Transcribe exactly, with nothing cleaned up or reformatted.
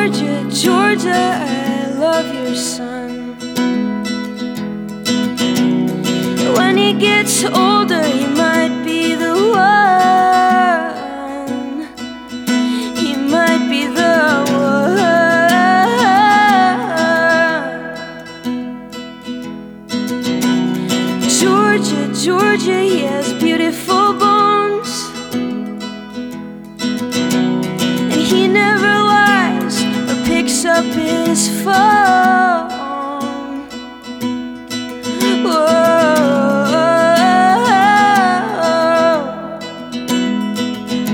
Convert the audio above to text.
Georgia, Georgia, I love your son. When he gets older, he